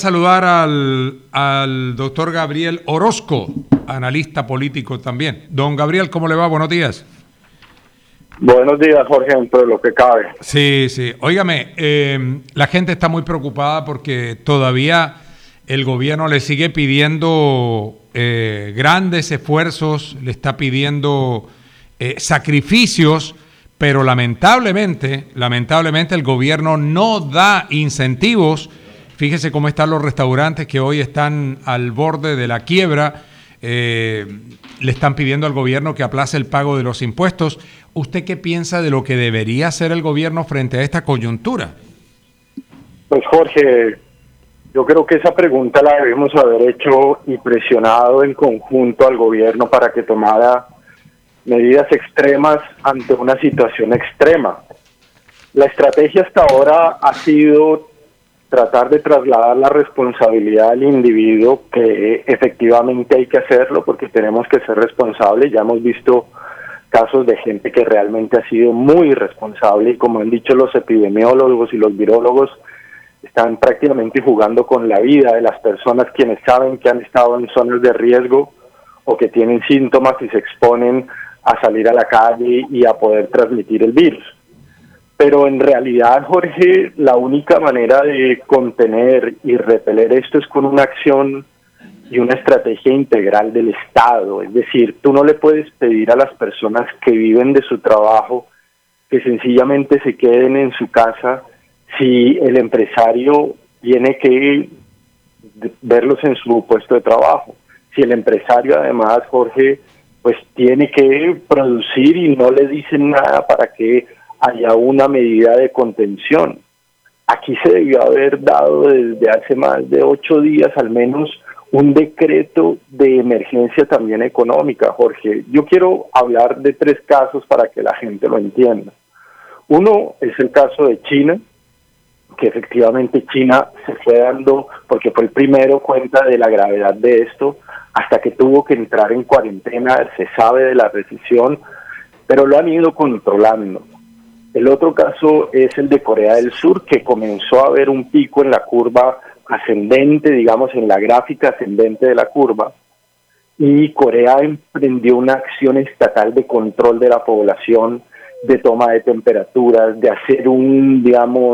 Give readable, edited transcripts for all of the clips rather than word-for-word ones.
Saludar al doctor Gabriel Orozco, analista político también. Don Gabriel, ¿cómo le va? Buenos días. Buenos días, Jorge, dentro de lo que cabe. Sí. Óigame, la gente está muy preocupada porque todavía el gobierno le sigue pidiendo grandes esfuerzos, le está pidiendo sacrificios, pero lamentablemente el gobierno no da incentivos. Fíjese cómo están los restaurantes que hoy están al borde de la quiebra. Le están pidiendo al gobierno que aplace el pago de los impuestos. ¿Usted qué piensa de lo que debería hacer el gobierno frente a esta coyuntura? Pues Jorge, yo creo que esa pregunta la debemos haber hecho y presionado en conjunto al gobierno para que tomara medidas extremas ante una situación extrema. La estrategia hasta ahora ha sido tratar de trasladar la responsabilidad al individuo, que efectivamente hay que hacerlo porque tenemos que ser responsables. Ya hemos visto casos de gente que realmente ha sido muy irresponsable y, como han dicho los epidemiólogos y los virólogos, están prácticamente jugando con la vida de las personas quienes saben que han estado en zonas de riesgo o que tienen síntomas y se exponen a salir a la calle y a poder transmitir el virus. Pero en realidad, Jorge, la única manera de contener y repeler esto es con una acción y una estrategia integral del Estado. Es decir, tú no le puedes pedir a las personas que viven de su trabajo que sencillamente se queden en su casa si el empresario tiene que verlos en su puesto de trabajo. Si el empresario además, Jorge, pues tiene que producir y no le dicen nada para que haya una medida de contención. Aquí se debió haber dado desde hace más de 8 días al menos un decreto de emergencia también económica, Jorge. Yo quiero hablar de 3 casos para que la gente lo entienda. Uno es el caso de China, que efectivamente China se fue dando, porque fue el primero cuenta de la gravedad de esto, hasta que tuvo que entrar en cuarentena. Se sabe de la recesión, pero lo han ido controlando. El otro caso es el de Corea del Sur, que comenzó a haber un pico en la curva ascendente, digamos en la gráfica ascendente de la curva, y Corea emprendió una acción estatal de control de la población, de toma de temperaturas, de hacer un,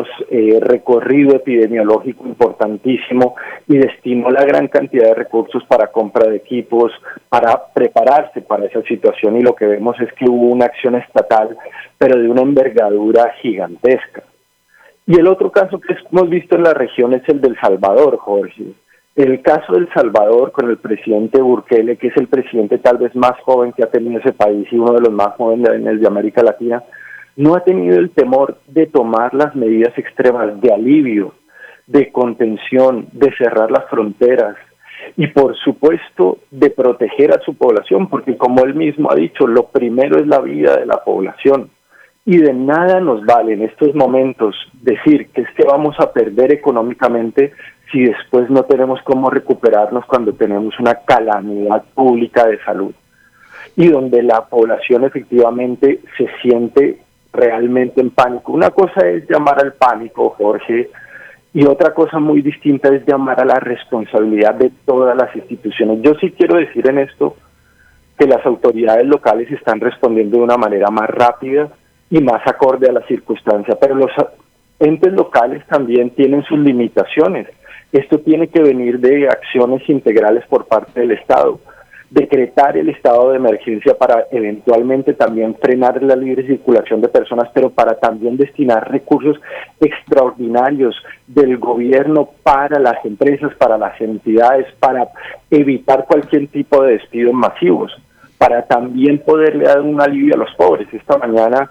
recorrido epidemiológico importantísimo, y destinó la gran cantidad de recursos para compra de equipos, para prepararse para esa situación, y lo que vemos es que hubo una acción estatal, pero de una envergadura gigantesca. Y el otro caso que hemos visto en la región es el del Salvador, Jorge. El caso del Salvador con el presidente Bukele, que es el presidente tal vez más joven que ha tenido ese país y uno de los más jóvenes de América Latina, no ha tenido el temor de tomar las medidas extremas de alivio, de contención, de cerrar las fronteras y, por supuesto, de proteger a su población, porque como él mismo ha dicho, lo primero es la vida de la población. Y de nada nos vale en estos momentos decir que es que vamos a perder económicamente si después no tenemos cómo recuperarnos cuando tenemos una calamidad pública de salud. Y donde la población efectivamente se siente realmente en pánico. Una cosa es llamar al pánico, Jorge, y otra cosa muy distinta es llamar a la responsabilidad de todas las instituciones. Yo sí quiero decir en esto que las autoridades locales están respondiendo de una manera más rápida y más acorde a la circunstancia, pero los entes locales también tienen sus limitaciones. Esto tiene que venir de acciones integrales por parte del Estado. Decretar el estado de emergencia para eventualmente también frenar la libre circulación de personas, pero para también destinar recursos extraordinarios del gobierno para las empresas, para las entidades, para evitar cualquier tipo de despidos masivos, para también poderle dar un alivio a los pobres. Esta mañana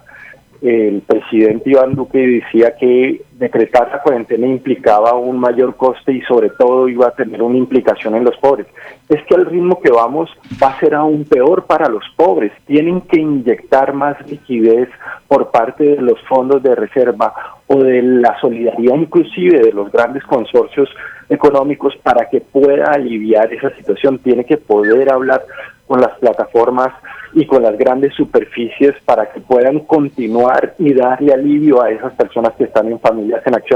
el presidente Iván Duque decía que decretar la cuarentena implicaba un mayor coste y sobre todo iba a tener una implicación en los pobres. Es que al ritmo que vamos va a ser aún peor para los pobres. Tienen que inyectar más liquidez por parte de los fondos de reserva o de la solidaridad inclusive de los grandes consorcios económicos para que pueda aliviar esa situación. Tiene que poder hablar con las plataformas y con las grandes superficies para que puedan continuar y darle alivio a esas personas que están en Familias en Acción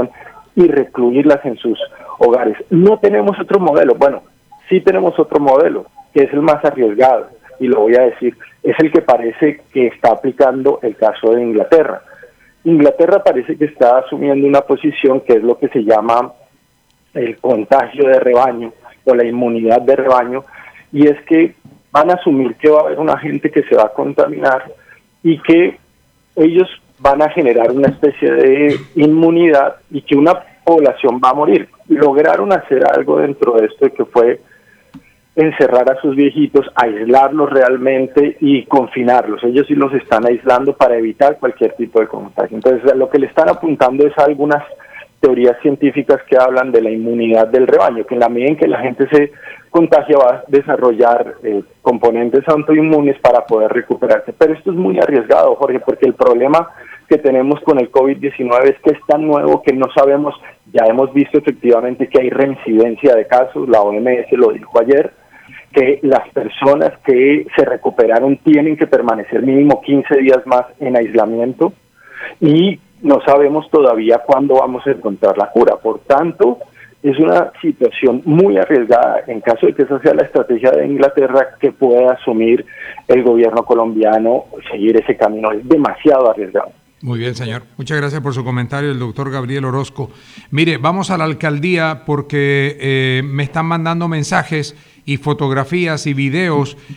y recluirlas en sus hogares. No tenemos otro modelo. Bueno, sí tenemos otro modelo, que es el más arriesgado, y lo voy a decir, es el que parece que está aplicando el caso de Inglaterra. Inglaterra parece que está asumiendo una posición que es lo que se llama el contagio de rebaño o la inmunidad de rebaño, y es que van a asumir que va a haber una gente que se va a contaminar y que ellos van a generar una especie de inmunidad y que una población va a morir. Lograron hacer algo dentro de esto, que fue encerrar a sus viejitos, aislarlos realmente y confinarlos. Ellos sí los están aislando para evitar cualquier tipo de contagio. Entonces, lo que le están apuntando es a algunas teorías científicas que hablan de la inmunidad del rebaño, que en la medida en que la gente se contagia va a desarrollar componentes autoinmunes para poder recuperarse. Pero esto es muy arriesgado, Jorge, porque el problema que tenemos con el COVID-19 es que es tan nuevo que no sabemos. Ya hemos visto efectivamente que hay reincidencia de casos, la OMS lo dijo ayer, que las personas que se recuperaron tienen que permanecer mínimo 15 días más en aislamiento, y no sabemos todavía cuándo vamos a encontrar la cura. Por tanto, es una situación muy arriesgada en caso de que esa sea la estrategia de Inglaterra, que pueda asumir el gobierno colombiano, seguir ese camino. Es demasiado arriesgado. Muy bien, señor. Muchas gracias por su comentario, el doctor Gabriel Orozco. Mire, vamos a la alcaldía porque me están mandando mensajes y fotografías y videos